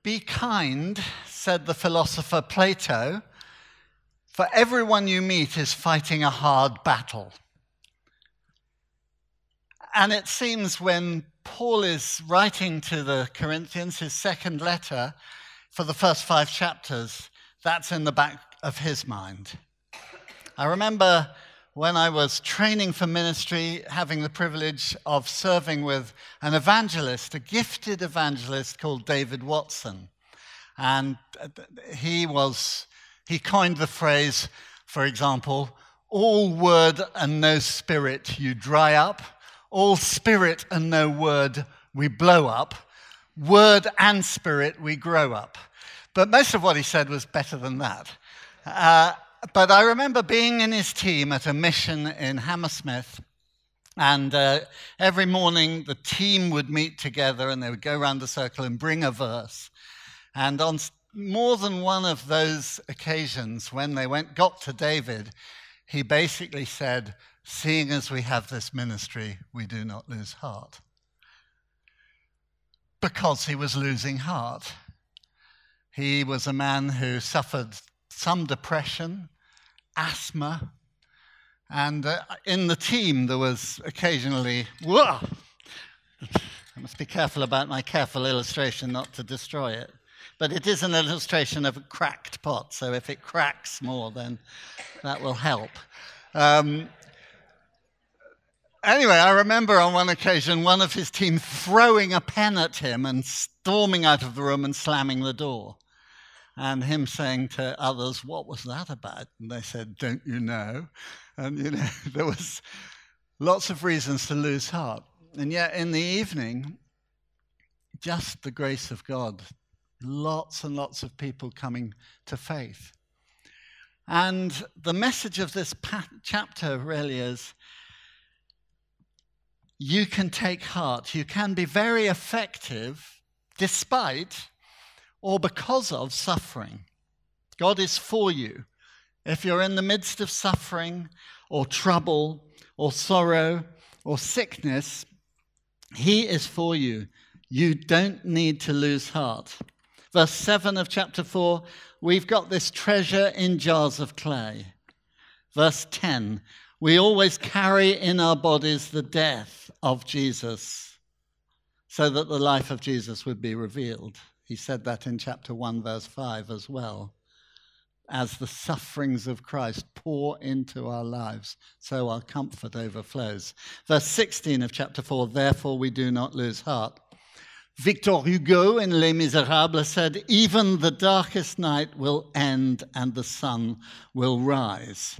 Be kind, said the philosopher Plato, for everyone you meet is fighting a hard battle. And it seems when Paul is writing to the Corinthians, his second letter, for the first 5 chapters, that's in the back of his mind. I remember when I was training for ministry, having the privilege of serving with an evangelist, a gifted evangelist called David Watson. And he coined the phrase, for example, all word and no spirit you dry up, all spirit and no word we blow up, word and spirit we grow up. But most of what he said was better than that. But I remember being in his team at a mission in Hammersmith, and every morning the team would meet together and they would go around the circle and bring a verse. And on more than one of those occasions, when they got to David, he basically said, "Seeing as we have this ministry, we do not lose heart." Because he was losing heart. He was a man who suffered some depression, asthma, and in the team there was occasionally, whoa! I must be careful about my careful illustration not to destroy it. But it is an illustration of a cracked pot, so if it cracks more, then that will help. Anyway, I remember on one occasion one of his team throwing a pen at him and storming out of the room and slamming the door. And him saying to others, "What was that about?" And they said, "Don't you know?" And, there was lots of reasons to lose heart. And yet in the evening, just the grace of God, lots and lots of people coming to faith. And the message of this chapter really is, you can take heart. You can be very effective despite or because of suffering. God is for you. If you're in the midst of suffering or trouble or sorrow or sickness, he is for you. You don't need to lose heart. Verse 7 of chapter 4, we've got this treasure in jars of clay. Verse 10, we always carry in our bodies the death of Jesus so that the life of Jesus would be revealed. He said that in chapter 1, verse 5 as well. As the sufferings of Christ pour into our lives, so our comfort overflows. Verse 16 of chapter 4, therefore we do not lose heart. Victor Hugo in Les Miserables said, even the darkest night will end and the sun will rise.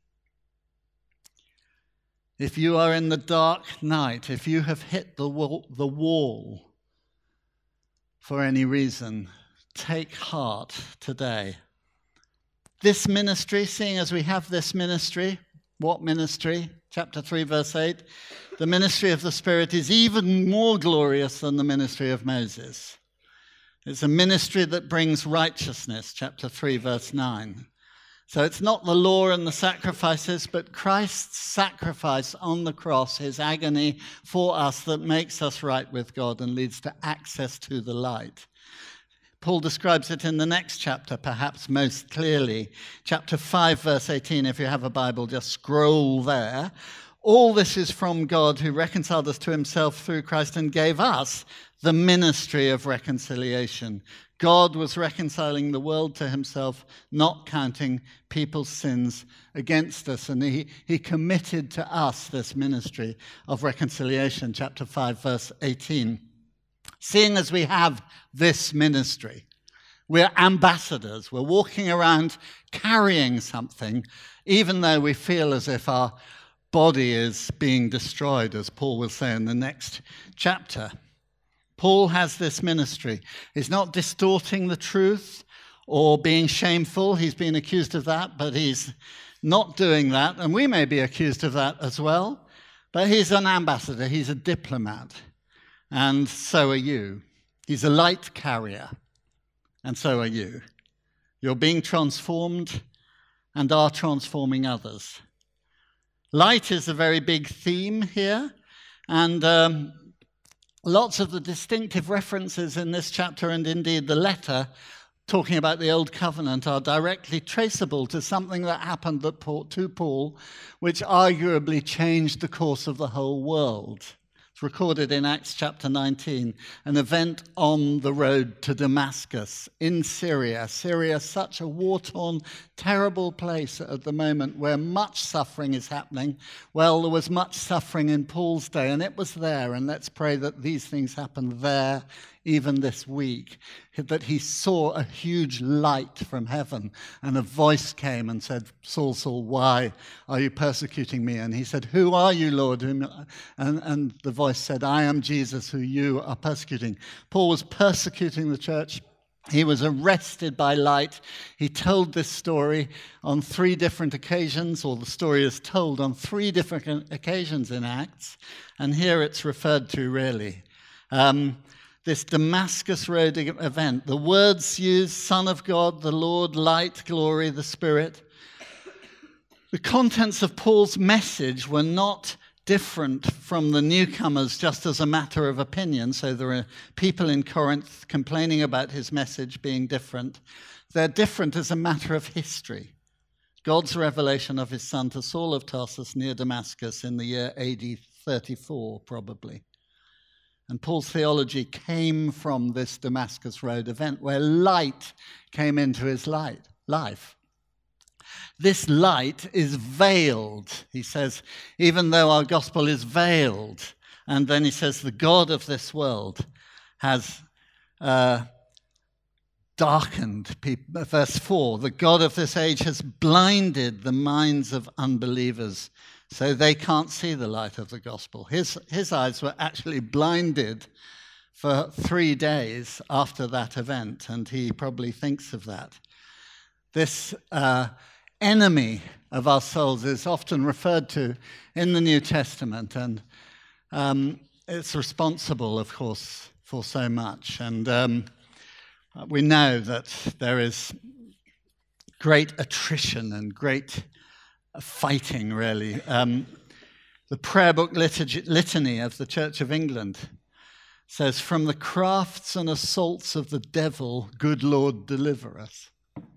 If you are in the dark night, if you have hit the wall for any reason, take heart today. This ministry, seeing as we have this ministry, what ministry? Chapter 3, verse 8. The ministry of the Spirit is even more glorious than the ministry of Moses. It's a ministry that brings righteousness, chapter 3, verse 9. So it's not the law and the sacrifices, but Christ's sacrifice on the cross, his agony for us that makes us right with God and leads to access to the light. Paul describes it in the next chapter, perhaps most clearly. Chapter 5, verse 18, if you have a Bible, just scroll there. All this is from God who reconciled us to himself through Christ and gave us the ministry of reconciliation. God was reconciling the world to himself, not counting people's sins against us. And he committed to us this ministry of reconciliation, chapter 5, verse 18. Seeing as we have this ministry, we're ambassadors. We're walking around carrying something, even though we feel as if our body is being destroyed, as Paul will say in the next chapter. Paul has this ministry. He's not distorting the truth or being shameful. He's been accused of that, but he's not doing that. And we may be accused of that as well. But he's an ambassador. He's a diplomat. And so are you. He's a light carrier. And so are you. You're being transformed and are transforming others. Light is a very big theme here. And lots of the distinctive references in this chapter, and indeed the letter, talking about the Old Covenant, are directly traceable to something that happened to Paul, which arguably changed the course of the whole world. It's recorded in Acts chapter 19, an event on the road to Damascus in Syria. Syria, such a war-torn, terrible place at the moment where much suffering is happening. Well, there was much suffering in Paul's day, and it was there, and let's pray that these things happen there even this week, that he saw a huge light from heaven, and a voice came and said, Saul, Saul, why are you persecuting me? And he said, who are you, Lord? And the voice said, I am Jesus, who you are persecuting. Paul was persecuting the church. He was arrested by light. He told this story on 3 different occasions, or the story is told on 3 different occasions in Acts, and here it's referred to really. This Damascus Road event, the words used, Son of God, the Lord, light, glory, the Spirit. The contents of Paul's message were not different from the newcomers just as a matter of opinion. So there are people in Corinth complaining about his message being different. They're different as a matter of history. God's revelation of his son to Saul of Tarsus near Damascus in the year AD 34, probably. And Paul's theology came from this Damascus Road event where light came into his life. This light is veiled. He says, even though our gospel is veiled. And then he says, the God of this world has darkened people. Verse 4, the God of this age has blinded the minds of unbelievers so they can't see the light of the gospel. His eyes were actually blinded for 3 days after that event, and he probably thinks of that. This enemy of our souls is often referred to in the New Testament, and it's responsible, of course, for so much. And we know that there is great attrition and great fighting, really. The prayer book litany of the Church of England says, from the crafts and assaults of the devil, good Lord, deliver us.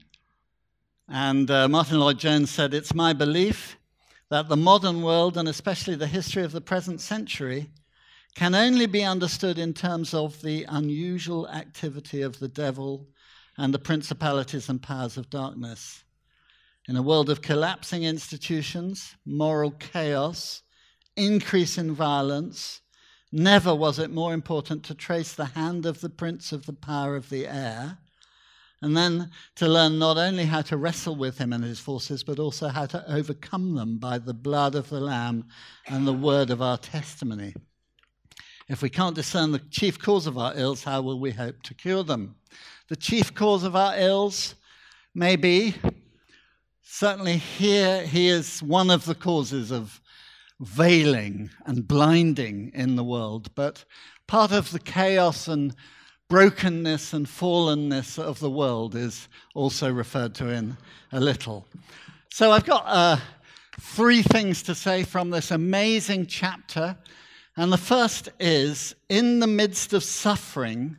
And Martin Lloyd-Jones said, it's my belief that the modern world, and especially the history of the present century, can only be understood in terms of the unusual activity of the devil and the principalities and powers of darkness. In a world of collapsing institutions, moral chaos, increase in violence, never was it more important to trace the hand of the prince of the power of the air, and then to learn not only how to wrestle with him and his forces, but also how to overcome them by the blood of the Lamb and the word of our testimony. If we can't discern the chief cause of our ills, how will we hope to cure them? The chief cause of our ills may be, certainly here he is one of the causes of veiling and blinding in the world, but part of the chaos and brokenness and fallenness of the world is also referred to in a little. So I've got 3 things to say from this amazing chapter. And the first is, in the midst of suffering,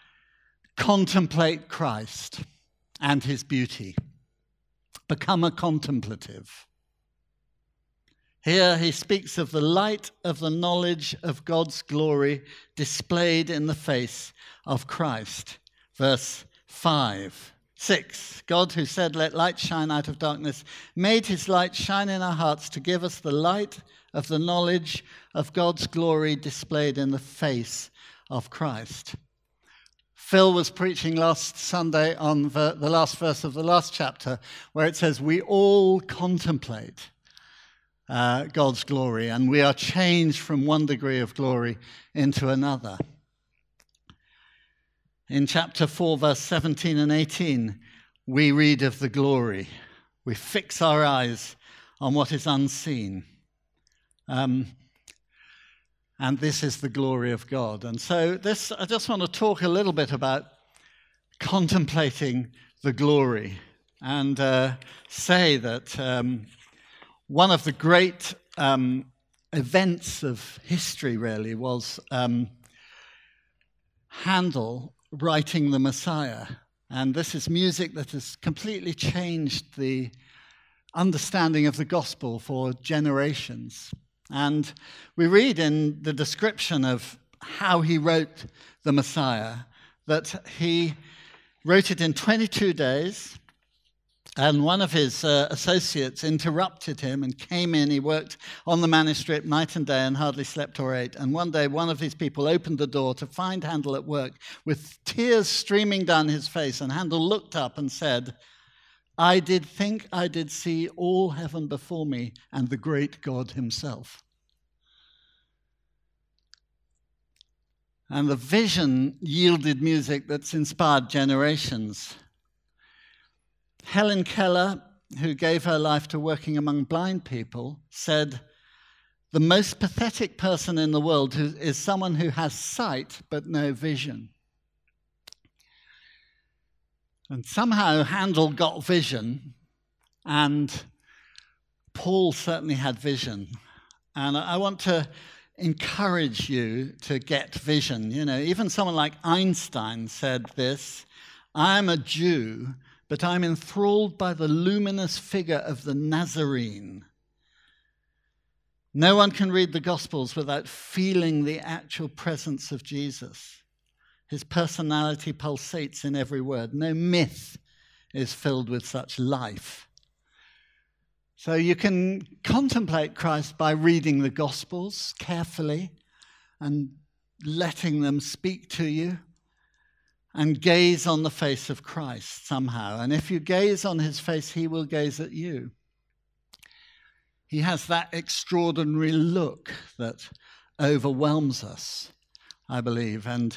contemplate Christ and his beauty. Become a contemplative. Here he speaks of the light of the knowledge of God's glory displayed in the face of Christ. Verse 5. 6. God, who said, let light shine out of darkness, made his light shine in our hearts to give us the light of the knowledge of God's glory displayed in the face of Christ. Phil was preaching last Sunday on the last verse of the last chapter, where it says, we all contemplate God's glory, and we are changed from one degree of glory into another. In chapter 4, verse 17 and 18, we read of the glory. We fix our eyes on what is unseen. And this is the glory of God. And so I just want to talk a little bit about contemplating the glory and say that one of the great events of history really was Handel writing the Messiah. And this is music that has completely changed the understanding of the gospel for generations. And we read in the description of how he wrote the Messiah that he wrote it in 22 days, and one of his associates interrupted him and came in. He worked on the manuscript night and day and hardly slept or ate. And one day, one of these people opened the door to find Handel at work with tears streaming down his face. And Handel looked up and said, "I did think I did see all heaven before me and the great God himself." And the vision yielded music that's inspired generations. Helen Keller, who gave her life to working among blind people, said, "The most pathetic person in the world is someone who has sight but no vision." And somehow Handel got vision, and Paul certainly had vision. And I want to encourage you to get vision. You know, even someone like Einstein said this, "I am a Jew, but I'm enthralled by the luminous figure of the Nazarene." No one can read the Gospels without feeling the actual presence of Jesus. His personality pulsates in every word. No myth is filled with such life. So you can contemplate Christ by reading the Gospels carefully and letting them speak to you, and gaze on the face of Christ somehow. And if you gaze on his face, he will gaze at you. He has that extraordinary look that overwhelms us, I believe. And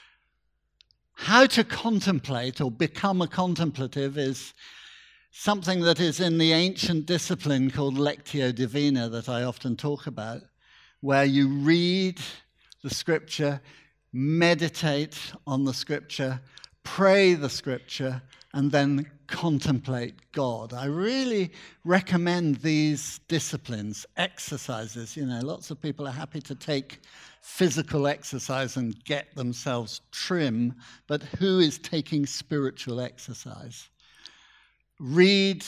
how to contemplate or become a contemplative is something that is in the ancient discipline called Lectio Divina that I often talk about, where you read the scripture, meditate on the scripture, pray the scripture, and then contemplate God. I really recommend these disciplines, exercises. You know, lots of people are happy to take physical exercise and get themselves trim, but who is taking spiritual exercise? Read,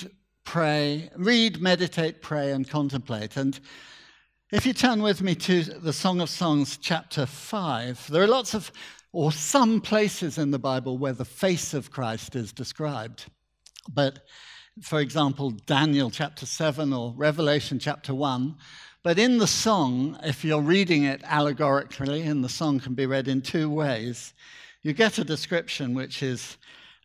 meditate, pray, and contemplate. And if you turn with me to the Song of Songs, chapter 5, there are lots of, or some places in the Bible where the face of Christ is described. But, for example, Daniel chapter 7 or Revelation chapter 1. But in the song, if you're reading it allegorically, and the song can be read in two ways, you get a description which is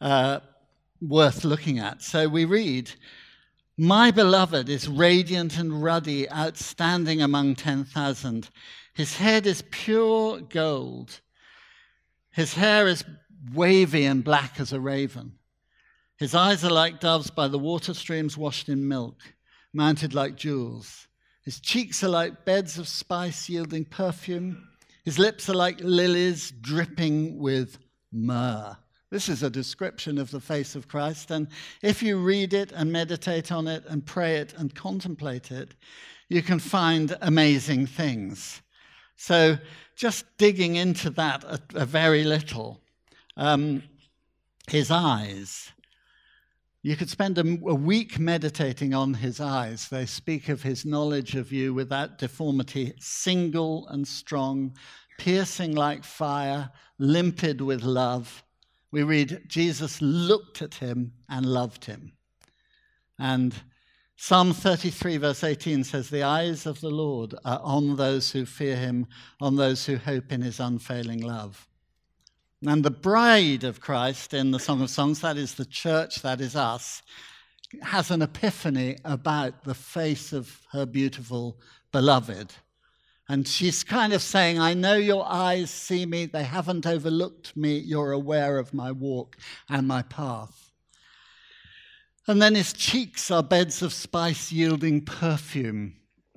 worth looking at. So we read, "My beloved is radiant and ruddy, outstanding among 10,000. His head is pure gold. His hair is wavy and black as a raven. His eyes are like doves by the water streams washed in milk, mounted like jewels. His cheeks are like beds of spice yielding perfume. His lips are like lilies dripping with myrrh." This is a description of the face of Christ, and if you read it and meditate on it and pray it and contemplate it, you can find amazing things. So just digging into that a very little. His eyes. You could spend a week meditating on his eyes. They speak of his knowledge of you without deformity, single and strong, piercing like fire, limpid with love. We read, Jesus looked at him and loved him. And Psalm 33 verse 18 says, "The eyes of the Lord are on those who fear him, on those who hope in his unfailing love." And the bride of Christ in the Song of Songs, that is the church, that is us, has an epiphany about the face of her beautiful beloved. And she's kind of saying, "I know your eyes see me. They haven't overlooked me. You're aware of my walk and my path." And then his cheeks are beds of spice yielding perfume.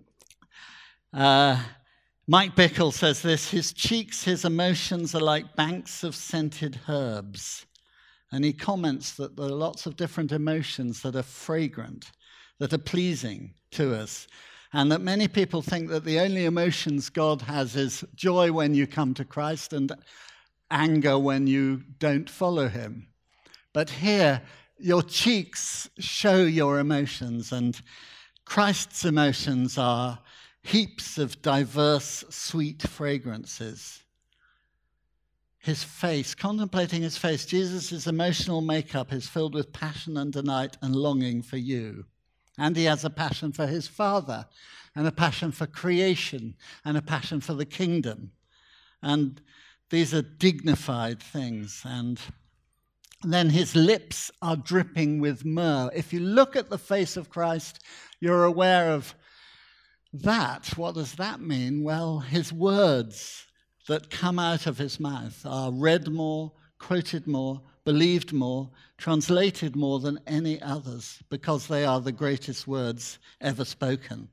Mike Bickle says this, "His cheeks, his emotions are like banks of scented herbs." And he comments that there are lots of different emotions that are fragrant, that are pleasing to us. And that many people think that the only emotions God has is joy when you come to Christ and anger when you don't follow him. But here, your cheeks show your emotions, and Christ's emotions are heaps of diverse, sweet fragrances. His face, contemplating his face, Jesus' emotional makeup is filled with passion and delight and longing for you. And he has a passion for his Father, and a passion for creation, and a passion for the kingdom. And these are dignified things. And then his lips are dripping with myrrh. If you look at the face of Christ, you're aware of that. What does that mean? Well, his words that come out of his mouth are read more, quoted more, believed more, translated more than any others, because they are the greatest words ever spoken.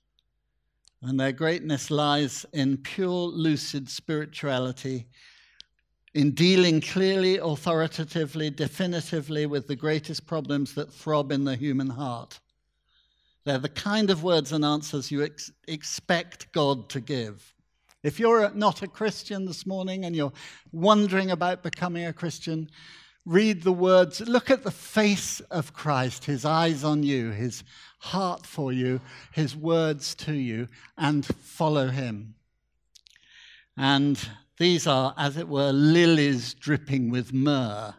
And their greatness lies in pure, lucid spirituality, in dealing clearly, authoritatively, definitively with the greatest problems that throb in the human heart. They're the kind of words and answers you expect God to give. If you're not a Christian this morning and you're wondering about becoming a Christian, read the words, look at the face of Christ, his eyes on you, his heart for you, his words to you, and follow him. And these are, as it were, lilies dripping with myrrh.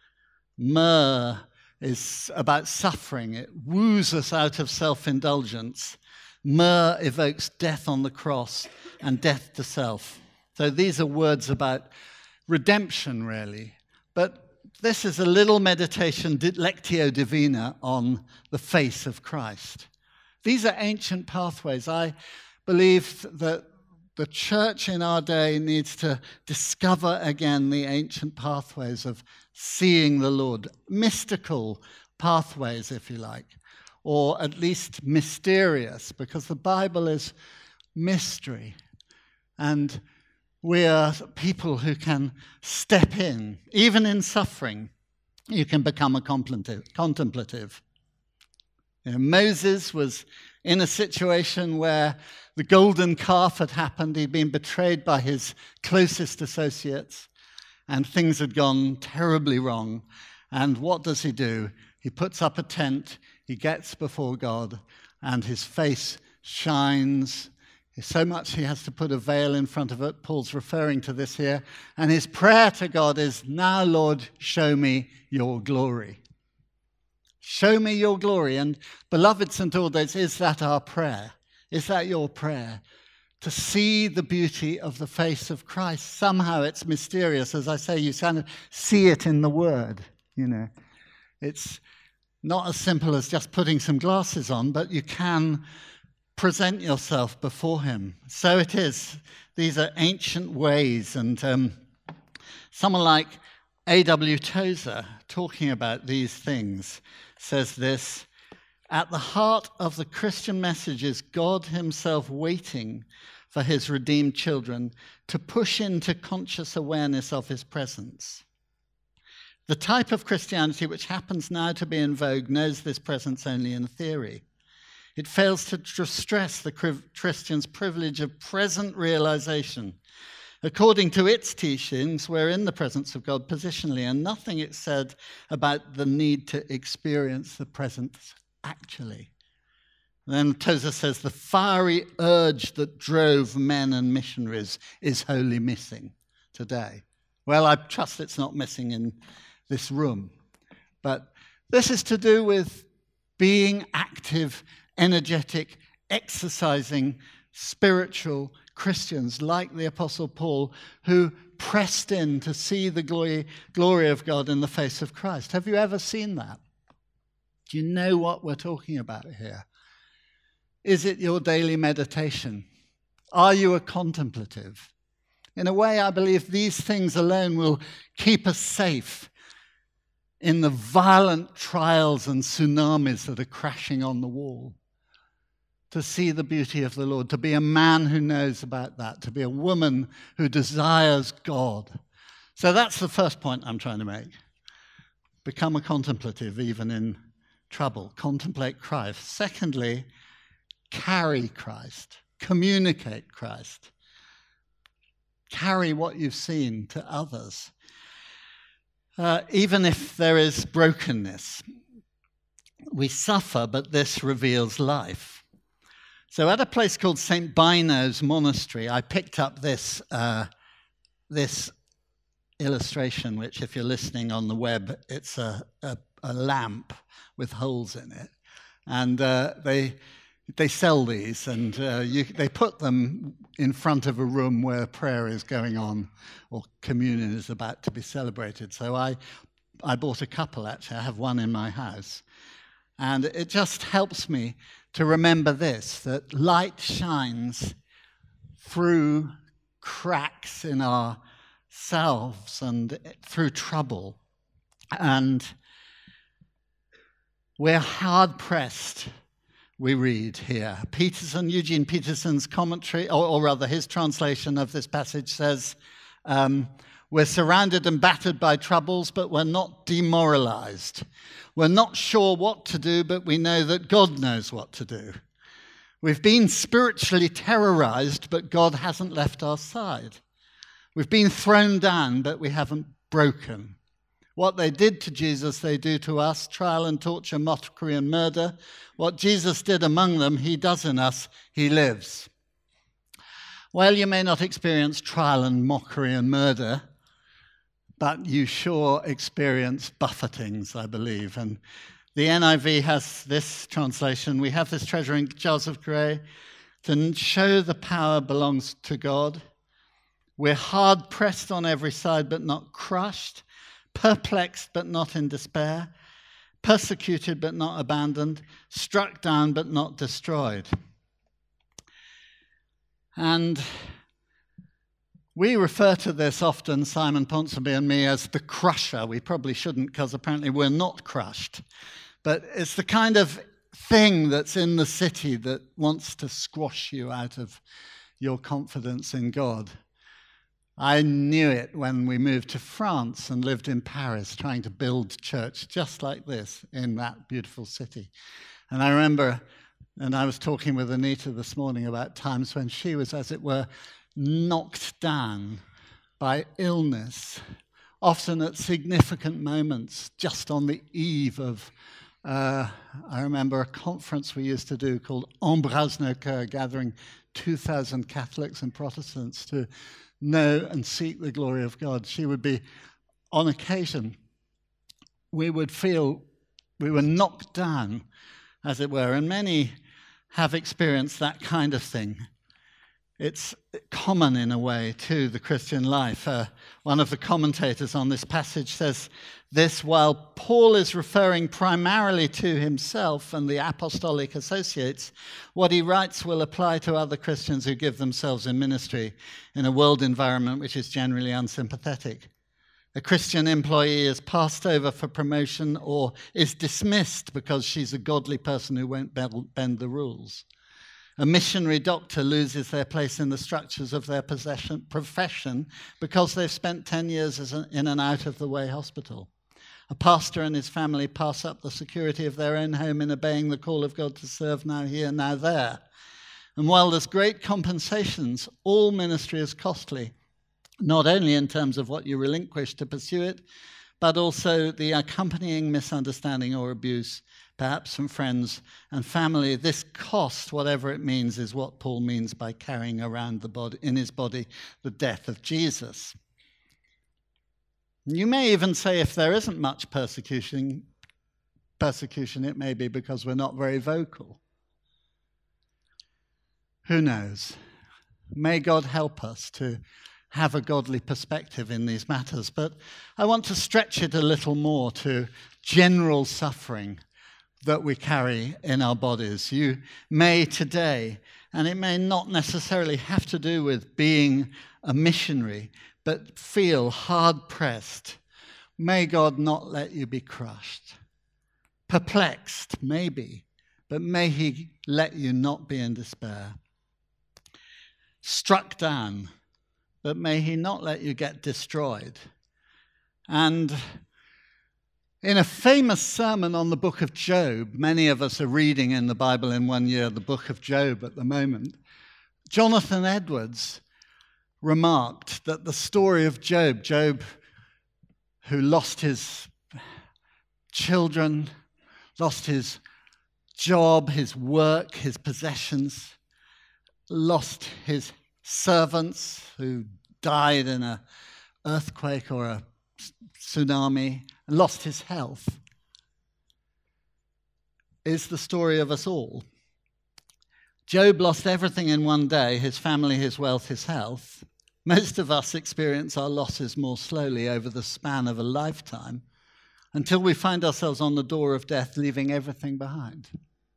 Myrrh is about suffering. It woos us out of self-indulgence. Myrrh evokes death on the cross and death to self. So these are words about redemption, really. But this is a little meditation, Lectio Divina, on the face of Christ. These are ancient pathways. I believe that the church in our day needs to discover again the ancient pathways of seeing the Lord, mystical pathways, if you like, or at least mysterious, because the Bible is mystery. And we are people who can step in. Even in suffering, you can become a contemplative. You know, Moses was in a situation where the golden calf had happened. He'd been betrayed by his closest associates, and things had gone terribly wrong. And what does he do? He puts up a tent, he gets before God, and his face shines so much he has to put a veil in front of it. Paul's referring to this here. And his prayer to God is, now, Lord, show me your glory. Show me your glory. And beloved St. Aldates, is that our prayer? Is that your prayer? To see the beauty of the face of Christ. Somehow it's mysterious. As I say, you kind of see it in the Word, you know. It's not as simple as just putting some glasses on, but you can present yourself before him. So it is. These are ancient ways. And someone like A.W. Tozer, talking about these things, says this: at the heart of the Christian message is God himself waiting for his redeemed children to push into conscious awareness of his presence. The type of Christianity which happens now to be in vogue knows this presence only in theory. It fails to stress the Christian's privilege of present realization. According to its teachings, we're in the presence of God positionally, and nothing is said about the need to experience the presence actually. Then Tozer says the fiery urge that drove men and missionaries is wholly missing today. Well, I trust it's not missing in this room. But this is to do with being active, energetic, exercising, spiritual Christians like the Apostle Paul, who pressed in to see the glory of God in the face of Christ. Have you ever seen that? Do you know what we're talking about here? Is it your daily meditation? Are you a contemplative? In a way, I believe these things alone will keep us safe in the violent trials and tsunamis that are crashing on the wall. To see the beauty of the Lord, to be a man who knows about that, to be a woman who desires God. So that's the first point I'm trying to make. Become a contemplative even in trouble. Contemplate Christ. Secondly, carry Christ. Communicate Christ. carry what you've seen to others, even if there is brokenness. We suffer, but this reveals life. So at a place called St. Bino's Monastery, I picked up this illustration, which if you're listening on the web, it's a lamp with holes in it. And they sell these, and they put them in front of a room where prayer is going on or communion is about to be celebrated. So I bought a couple, actually. I have one in my house. And it just helps me to remember this, that light shines through cracks in ourselves and through trouble. And we're hard-pressed, we read here. Eugene Peterson's commentary, or rather his translation of this passage says, we're surrounded and battered by troubles, but we're not demoralized. We're not sure what to do, but we know that God knows what to do. We've been spiritually terrorized, but God hasn't left our side. We've been thrown down, but we haven't broken. What they did to Jesus, they do to us, trial and torture, mockery and murder. What Jesus did among them, he does in us, he lives. Well, you may not experience trial and mockery and murder, but you sure experience buffetings, I believe. And the NIV has this translation. We have this treasure in jars of clay to show the power belongs to God. We're hard pressed on every side, but not crushed. Perplexed, but not in despair. Persecuted, but not abandoned. Struck down, but not destroyed. And we refer to this often, Simon Ponsonby and me, as the crusher. We probably shouldn't, because apparently we're not crushed. But it's the kind of thing that's in the city that wants to squash you out of your confidence in God. I knew it when we moved to France and lived in Paris, trying to build church just like this in that beautiful city. And I remember, and I was talking with Anita this morning about times when she was, as it were, knocked down by illness, often at significant moments, just on the eve of, I remember a conference we used to do called Embrase nos cœurs, gathering 2,000 Catholics and Protestants to know and seek the glory of God. She would be, on occasion, we would feel we were knocked down, as it were, and many have experienced that kind of thing. It's common in a way to the Christian life. One of the commentators on this passage says this: while Paul is referring primarily to himself and the apostolic associates, what he writes will apply to other Christians who give themselves in ministry in a world environment which is generally unsympathetic. A Christian employee is passed over for promotion or is dismissed because she's a godly person who won't bend the rules. A missionary doctor loses their place in the structures of their profession because they've spent 10 years in an out-of-the-way hospital. A pastor and his family pass up the security of their own home in obeying the call of God to serve now here, now there. And while there's great compensations, all ministry is costly, not only in terms of what you relinquish to pursue it, but also the accompanying misunderstanding or abuse, perhaps from friends and family. This cost, whatever it means, is what Paul means by carrying around in his body the death of Jesus. You may even say if there isn't much persecution, it may be because we're not very vocal. Who knows? May God help us to have a godly perspective in these matters. But I want to stretch it a little more to general suffering that we carry in our bodies. You may today, and it may not necessarily have to do with being a missionary, but feel hard-pressed. May God not let you be crushed. Perplexed, maybe, but may he let you not be in despair. Struck down, but may he not let you get destroyed. And in a famous sermon on the book of Job, many of us are reading in the Bible in 1 year the book of Job at the moment, Jonathan Edwards remarked that the story of Job who lost his children, lost his job, his work, his possessions, lost his servants who died in an earthquake or a tsunami, and lost his health, is the story of us all. Job lost everything in one day, his family, his wealth, his health. Most of us experience our losses more slowly over the span of a lifetime until we find ourselves on the door of death, leaving everything behind.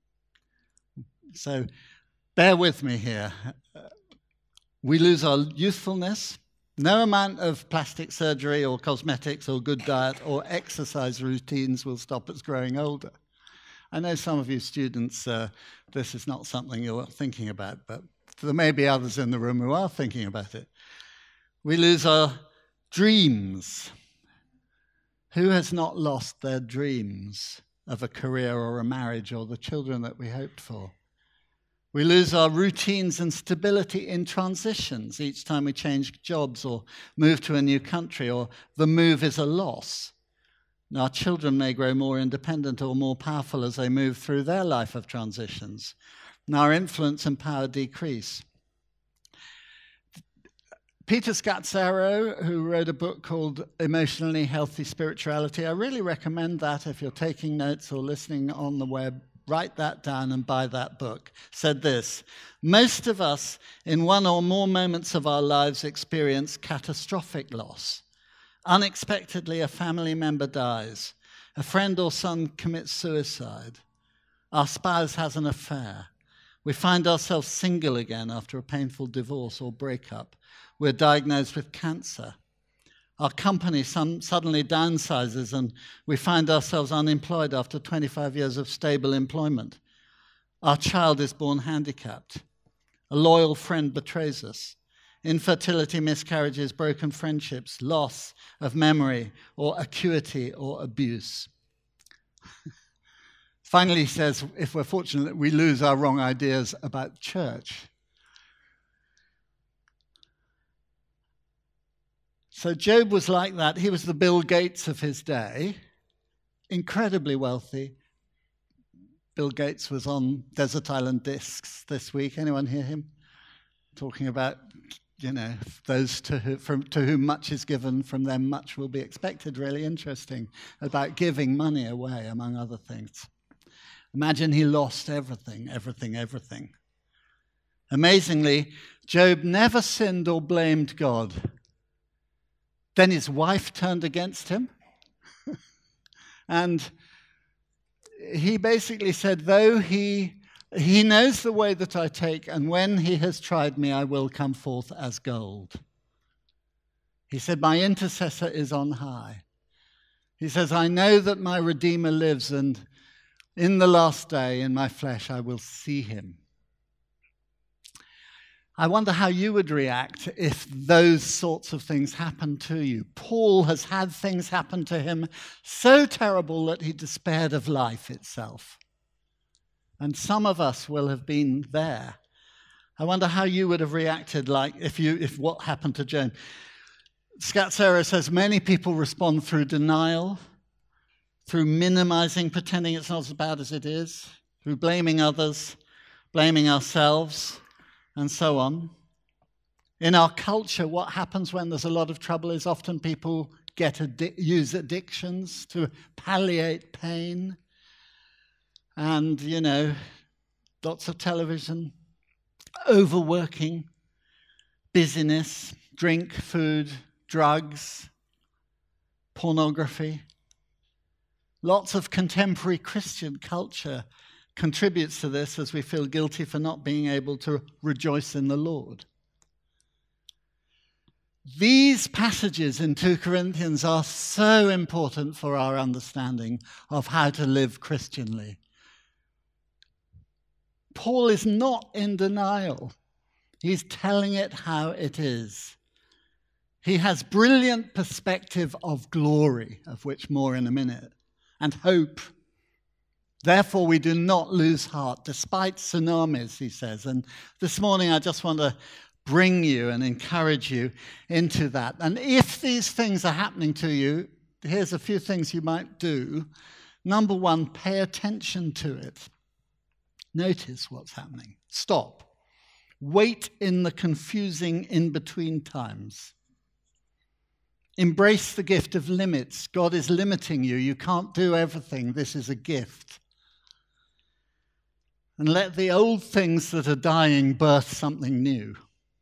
So bear with me here. We lose our youthfulness. No amount of plastic surgery or cosmetics or good diet or exercise routines will stop us growing older. I know some of you students, this is not something you're thinking about, but there may be others in the room who are thinking about it. We lose our dreams. Who has not lost their dreams of a career or a marriage or the children that we hoped for? We lose our routines and stability in transitions each time we change jobs or move to a new country, or the move is a loss. Our children may grow more independent or more powerful as they move through their life of transitions, and our influence and power decrease. Peter Scazzaro, who wrote a book called Emotionally Healthy Spirituality, I really recommend that if you're taking notes or listening on the web. Write that down and buy that book. Said this: most of us in one or more moments of our lives experience catastrophic loss. Unexpectedly, a family member dies. A friend or son commits suicide. Our spouse has an affair. We find ourselves single again after a painful divorce or breakup. We're diagnosed with cancer. Our company suddenly downsizes and we find ourselves unemployed after 25 years of stable employment. Our child is born handicapped. A loyal friend betrays us. Infertility, miscarriages, broken friendships, loss of memory or acuity or abuse. Finally, he says, if we're fortunate, we lose our wrong ideas about church. So Job was like that. He was the Bill Gates of his day, incredibly wealthy. Bill Gates was on Desert Island Discs this week. Anyone hear him? Talking about, those to whom much is given, from them much will be expected. Really interesting, about giving money away, among other things. Imagine he lost everything. Amazingly, Job never sinned or blamed God. Then his wife turned against him. And he basically said, though he knows the way that I take, and when he has tried me, I will come forth as gold. He said, my intercessor is on high. He says, I know that my Redeemer lives, and in the last day, in my flesh, I will see him. I wonder how you would react if those sorts of things happened to you. Paul has had things happen to him so terrible that he despaired of life itself. And some of us will have been there. I wonder how you would have reacted like if what happened to Job. Scazzaro says many people respond through denial, through minimizing, pretending it's not as bad as it is, through blaming others, blaming ourselves, and so on. In our culture, what happens when there's a lot of trouble is often people use addictions to palliate pain. And, lots of television, overworking, busyness, drink, food, drugs, pornography. Lots of contemporary Christian culture contributes to this as we feel guilty for not being able to rejoice in the Lord. These passages in 2 Corinthians are so important for our understanding of how to live Christianly. Paul is not in denial. He's telling it how it is. He has brilliant perspective of glory, of which more in a minute, and hope. Therefore, we do not lose heart, despite tsunamis, he says. And this morning, I just want to bring you and encourage you into that. And if these things are happening to you, here's a few things you might do. Number one, pay attention to it. Notice what's happening. Stop. Wait in the confusing in-between times. Embrace the gift of limits. God is limiting you. You can't do everything. This is a gift. And let the old things that are dying birth something new.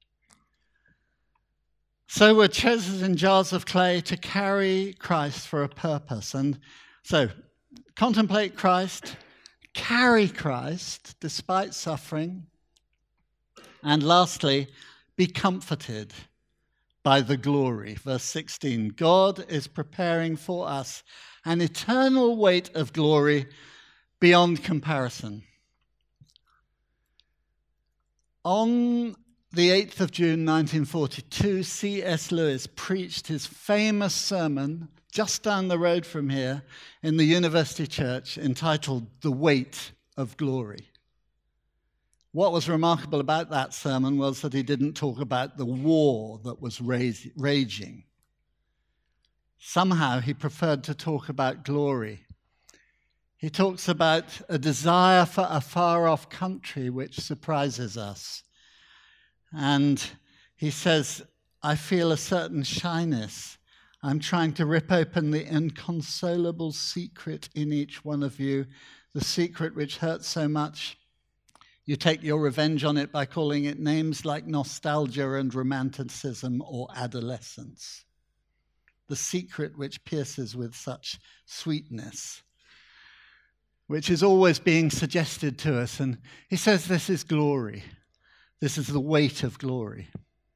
So we're chosen in jars of clay to carry Christ for a purpose. And so, contemplate Christ, carry Christ despite suffering, and lastly, be comforted by the glory. Verse 16, God is preparing for us an eternal weight of glory beyond comparison. On the 8th of June 1942, C.S. Lewis preached his famous sermon just down the road from here in the University Church entitled The Weight of Glory. What was remarkable about that sermon was that he didn't talk about the war that was raging. Somehow he preferred to talk about glory. He talks about a desire for a far-off country which surprises us. And he says, I feel a certain shyness. I'm trying to rip open the inconsolable secret in each one of you, the secret which hurts so much. You take your revenge on it by calling it names like nostalgia and romanticism or adolescence. The secret which pierces with such sweetness, which is always being suggested to us. And he says this is glory. This is the weight of glory.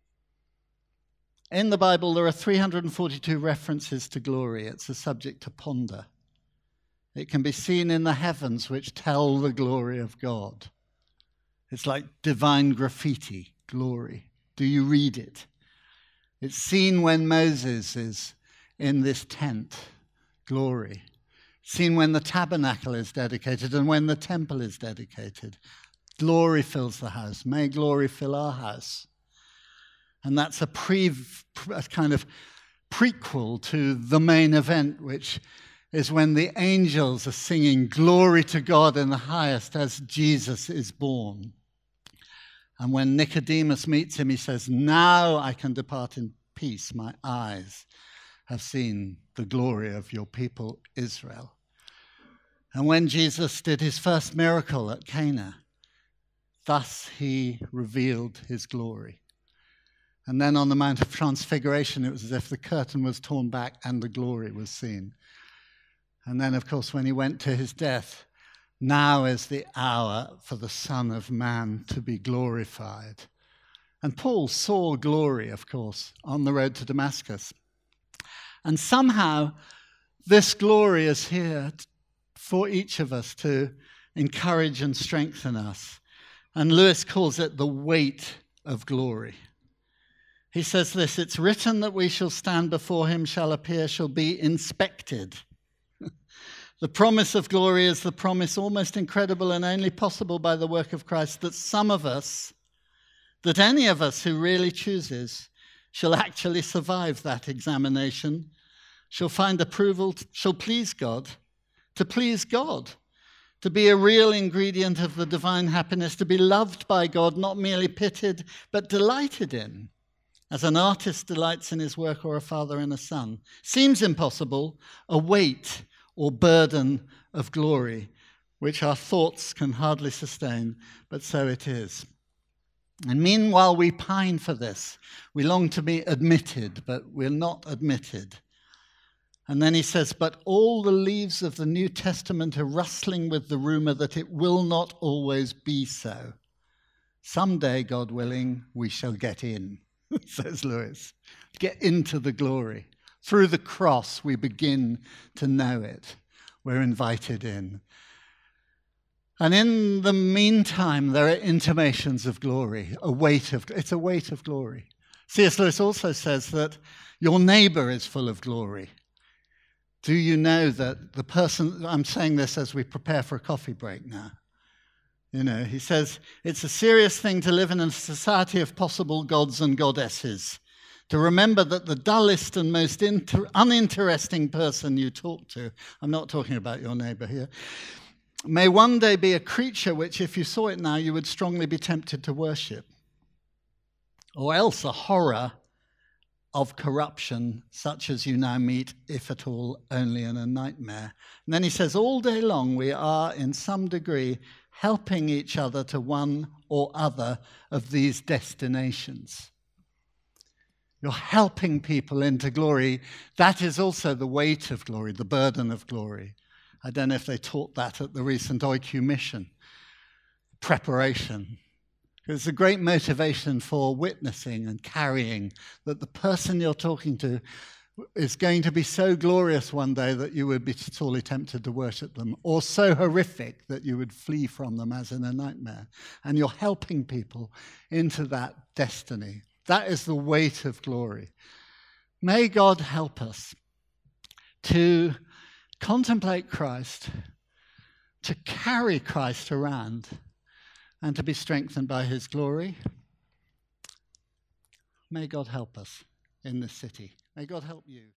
In the Bible, there are 342 references to glory. It's a subject to ponder. It can be seen in the heavens, which tell the glory of God. It's like divine graffiti, glory. Do you read it? It's seen when Moses is in this tent, glory. Seen when the tabernacle is dedicated and when the temple is dedicated. Glory fills the house. May glory fill our house. And that's a kind of prequel to the main event, which is when the angels are singing glory to God in the highest as Jesus is born. And when Nicodemus meets him, he says, now I can depart in peace. My eyes have seen the glory of your people, Israel. And when Jesus did his first miracle at Cana, thus he revealed his glory. And then on the Mount of Transfiguration, it was as if the curtain was torn back and the glory was seen. And then, of course, when he went to his death, now is the hour for the Son of Man to be glorified. And Paul saw glory, of course, on the road to Damascus. And somehow this glory is here for each of us to encourage and strengthen us. And Lewis calls it the weight of glory. He says this, it's written that we shall stand before him, shall appear, shall be inspected. The promise of glory is the promise almost incredible and only possible by the work of Christ that some of us, that any of us who really chooses, shall actually survive that examination, shall find approval, shall please God, to be a real ingredient of the divine happiness, to be loved by God, not merely pitied, but delighted in, as an artist delights in his work or a father in a son. Seems impossible, a weight or burden of glory, which our thoughts can hardly sustain, but so it is. And meanwhile we pine for this. We long to be admitted, but we're not admitted. And then he says, but all the leaves of the New Testament are rustling with the rumor that it will not always be so. Someday, God willing, we shall get in, says Lewis. Get into the glory. Through the cross, we begin to know it. We're invited in. And in the meantime, there are intimations of glory, it's a weight of glory. C.S. Lewis also says that your neighbor is full of glory. Do you know that the person, I'm saying this as we prepare for a coffee break now, You know, he says, it's a serious thing to live in a society of possible gods and goddesses. To remember that the dullest and most uninteresting person you talk to, I'm not talking about your neighbor here, may one day be a creature which, if you saw it now, you would strongly be tempted to worship. Or else a horror of corruption, such as you now meet, if at all, only in a nightmare. And then he says, all day long we are, in some degree, helping each other to one or other of these destinations. You're helping people into glory. That is also the weight of glory, the burden of glory. I don't know if they taught that at the recent OIQ mission. Preparation. It's a great motivation for witnessing and carrying, that the person you're talking to is going to be so glorious one day that you would be sorely tempted to worship them, or so horrific that you would flee from them as in a nightmare. And you're helping people into that destiny. That is the weight of glory. May God help us to contemplate Christ, to carry Christ around, and to be strengthened by his glory. May God help us in this city. May God help you.